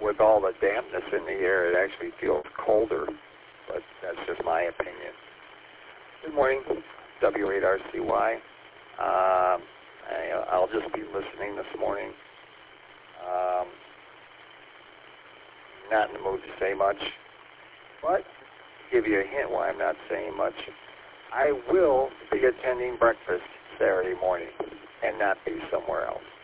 with all the dampness in the air, it actually feels colder, but that's just my opinion. Good morning, W8RCY. I'll just be listening this morning. Not in the mood to say much, but to give you a hint why I'm not saying much, I will be attending breakfast Saturday morning and not be somewhere else.